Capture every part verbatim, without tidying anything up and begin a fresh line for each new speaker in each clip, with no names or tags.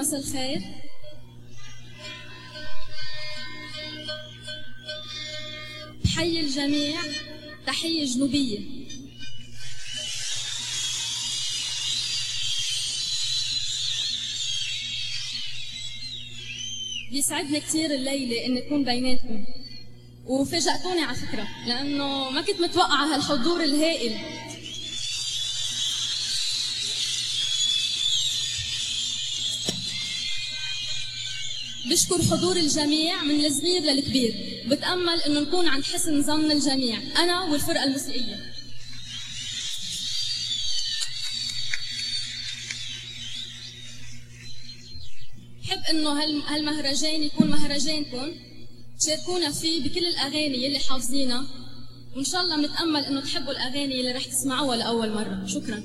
مساء الخير. بحيي الجميع تحية جنوبية. بيسعدني كتير الليلة إني أكون بيناتكم، وفاجأتوني على فكرة لأنه ما كنت متوقعة هالحضور الهائل. بشكر حضور الجميع من الصغير للكبير، بتأمل إنه نكون عند حسن ظن الجميع أنا والفرقة الموسيقية. بحب إنه هالمهرجان يكون مهرجانكم، تشاركونا فيه بكل الأغاني اللي حافظينها، وإن شاء الله بنتأمل إنه تحبوا الأغاني اللي رح تسمعوها لأول مرة. شكراً.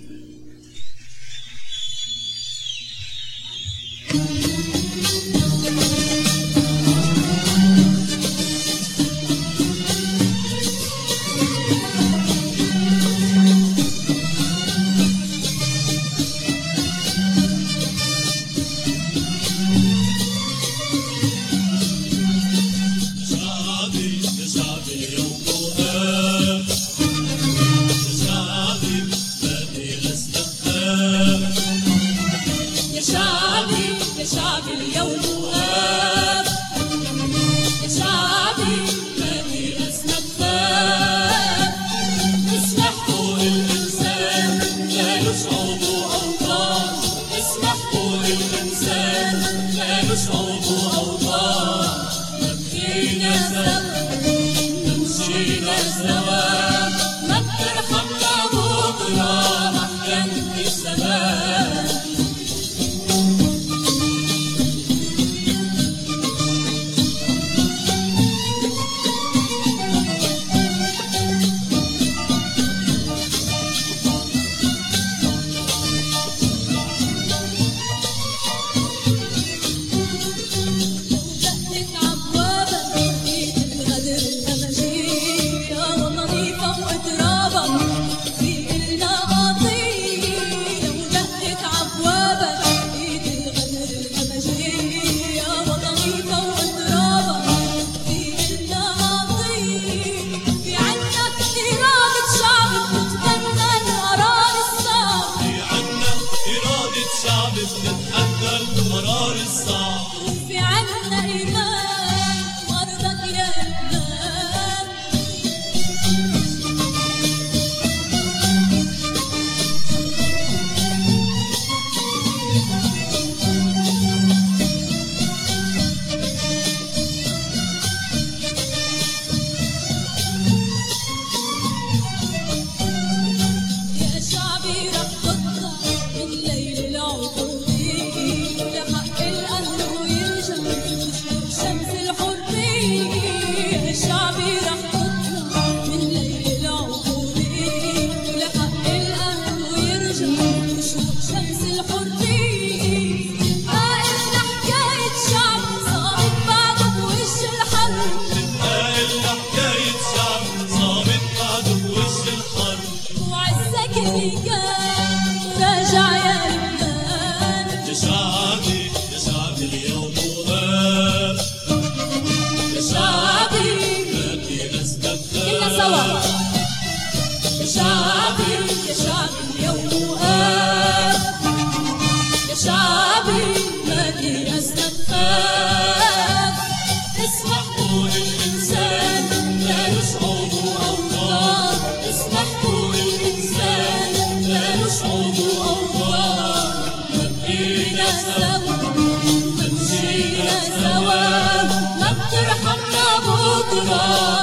سوا ما بترحمنا بكرة.